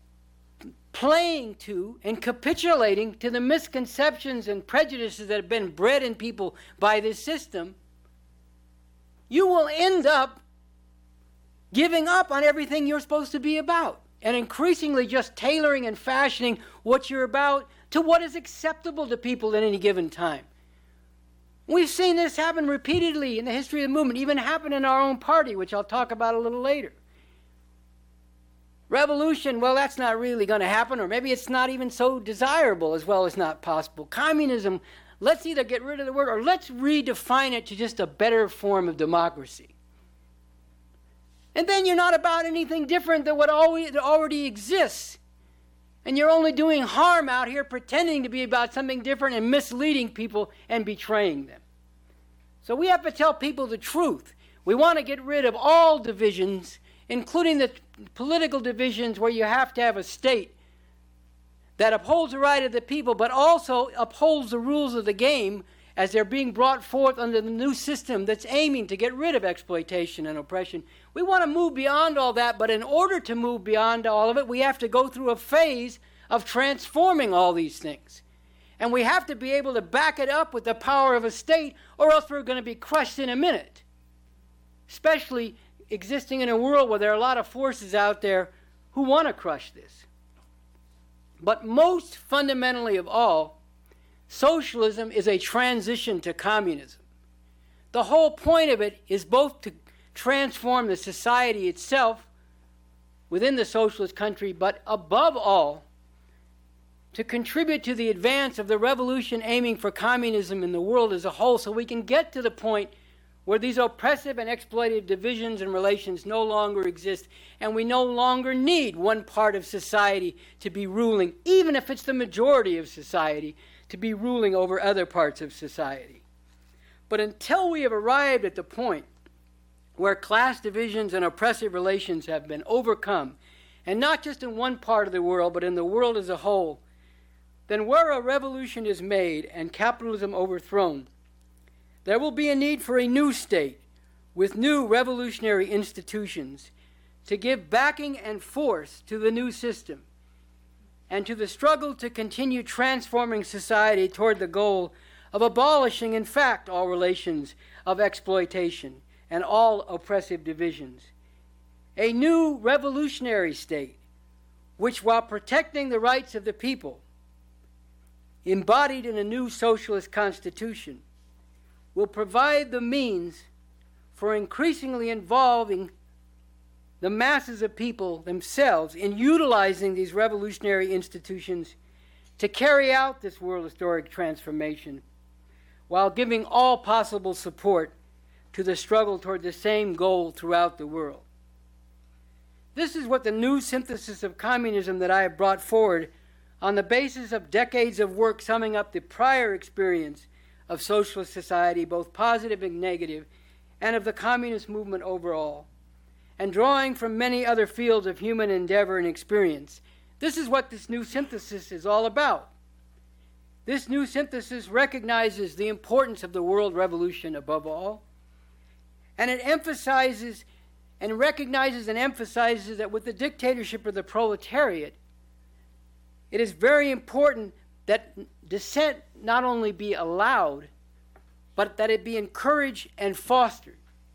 playing to, and capitulating to the misconceptions and prejudices that have been bred in people by this system, you will end up giving up on everything you're supposed to be about, and increasingly just tailoring and fashioning what you're about to what is acceptable to people at any given time. We've seen this happen repeatedly in the history of the movement, even happen in our own party, which I'll talk about a little later. Revolution, well, that's not really going to happen, or maybe it's not even so desirable as well as not possible. Communism, let's either get rid of the word or let's redefine it to just a better form of democracy. And then you're not about anything different than what already exists. And you're only doing harm out here pretending to be about something different and misleading people and betraying them. So we have to tell people the truth. We want to get rid of all divisions, including the political divisions where you have to have a state that upholds the right of the people but also upholds the rules of the game as they're being brought forth under the new system that's aiming to get rid of exploitation and oppression. We want to move beyond all that, but in order to move beyond all of it, we have to go through a phase of transforming all these things. And we have to be able to back it up with the power of a state, or else we're going to be crushed in a minute. Especially existing in a world where there are a lot of forces out there who want to crush this. But most fundamentally of all, socialism is a transition to communism. The whole point of it is both to transform the society itself within the socialist country, but above all, to contribute to the advance of the revolution aiming for communism in the world as a whole, so we can get to the point where these oppressive and exploitative divisions and relations no longer exist, and we no longer need one part of society to be ruling, even if it's the majority of society, to be ruling over other parts of society. But until we have arrived at the point where class divisions and oppressive relations have been overcome, and not just in one part of the world, but in the world as a whole, then where a revolution is made and capitalism overthrown, there will be a need for a new state with new revolutionary institutions to give backing and force to the new system and to the struggle to continue transforming society toward the goal of abolishing, in fact, all relations of exploitation and all oppressive divisions. A new revolutionary state, which, while protecting the rights of the people, embodied in a new socialist constitution, will provide the means for increasingly involving the masses of people themselves in utilizing these revolutionary institutions to carry out this world historic transformation, while giving all possible support to the struggle toward the same goal throughout the world. This is what the new synthesis of communism that I have brought forward on the basis of decades of work summing up the prior experience of socialist society, both positive and negative, and of the communist movement overall, and drawing from many other fields of human endeavor and experience. This is what this new synthesis is all about. This new synthesis recognizes the importance of the world revolution above all, and it emphasizes and recognizes and emphasizes that with the dictatorship of the proletariat, it is very important that dissent not only be allowed, but that it be encouraged and fostered.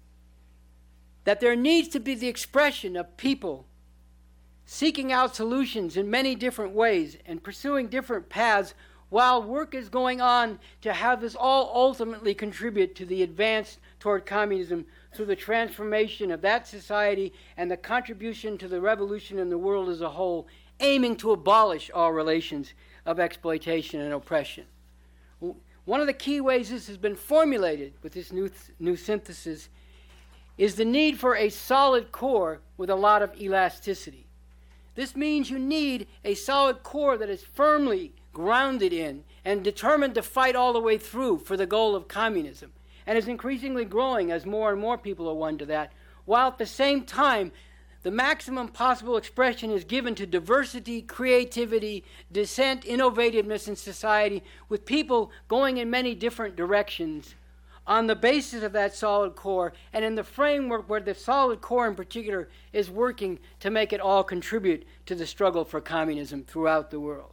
That there needs to be the expression of people seeking out solutions in many different ways and pursuing different paths while work is going on to have this all ultimately contribute to the advance toward communism through the transformation of that society and the contribution to the revolution in the world as a whole, aiming to abolish all relations of exploitation and oppression. One of the key ways this has been formulated with this new, new synthesis is the need for a solid core with a lot of elasticity. This means you need a solid core that is firmly grounded in and determined to fight all the way through for the goal of communism, and is increasingly growing as more and more people are won to that, while at the same time the maximum possible expression is given to diversity, creativity, dissent, innovativeness in society, with people going in many different directions on the basis of that solid core and in the framework where the solid core in particular is working to make it all contribute to the struggle for communism throughout the world.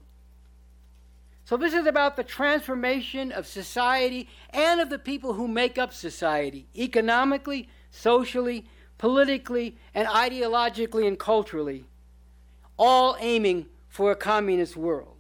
So this is about the transformation of society and of the people who make up society, economically, socially, politically, and ideologically and culturally, all aiming for a communist world.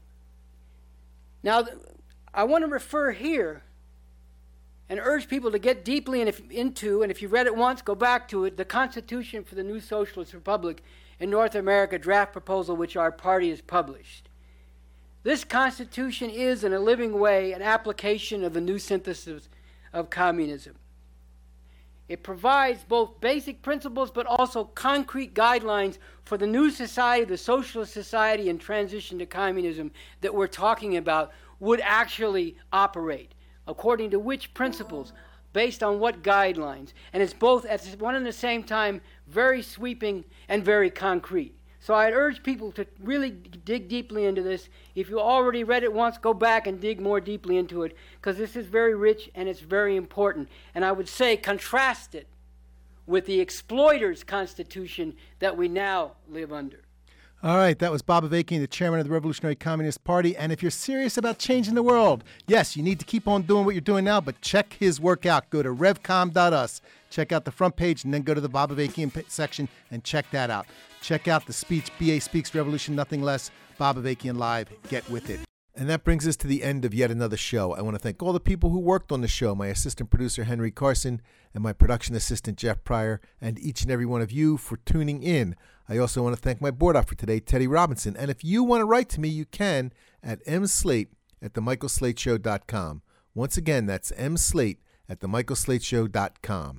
Now, I want to refer here and urge people to get deeply in if, into, and if you've read it once, go back to it, the Constitution for the New Socialist Republic in North America draft proposal, which our party has published. This Constitution is, in a living way, an application of the new synthesis of communism. It provides both basic principles but also concrete guidelines for the new society, the socialist society in transition to communism that we're talking about would actually operate. According to which principles, based on what guidelines. And it's both at one and the same time very sweeping and very concrete. So I'd urge people to really dig deeply into this. If you already read it once, go back and dig more deeply into it, because this is very rich and it's very important. And I would say contrast it with the exploiters' constitution that we now live under. All right, that was Bob Avakian, the chairman of the Revolutionary Communist Party. And if you're serious about changing the world, yes, you need to keep on doing what you're doing now, but check his work out. Go to revcom dot u s, check out the front page, and then go to the Bob Avakian section and check that out. Check out the speech, B A Speaks Revolution, Nothing Less, Bob Avakian Live. Get with it. And that brings us to the end of yet another show. I want to thank all the people who worked on the show, my assistant producer, Henry Carson, and my production assistant, Jeff Pryor, and each and every one of you for tuning in. I also want to thank my board op for today, Teddy Robinson. And if you want to write to me, you can at mslate at the michael slate show dot com. Once again, that's mslate at the michael slate show dot com.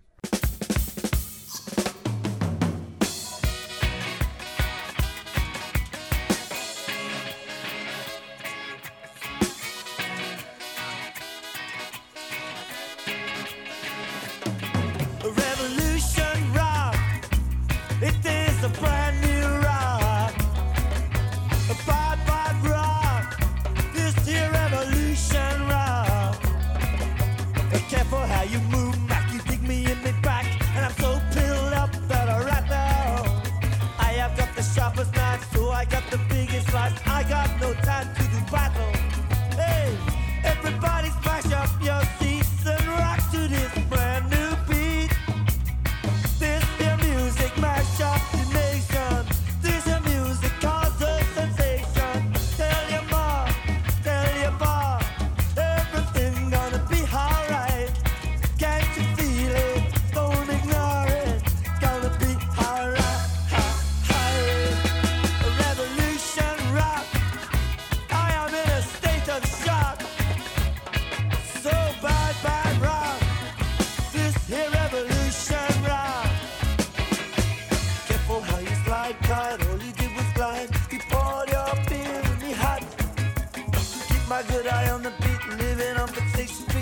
My good eye on the beat, living on fixation.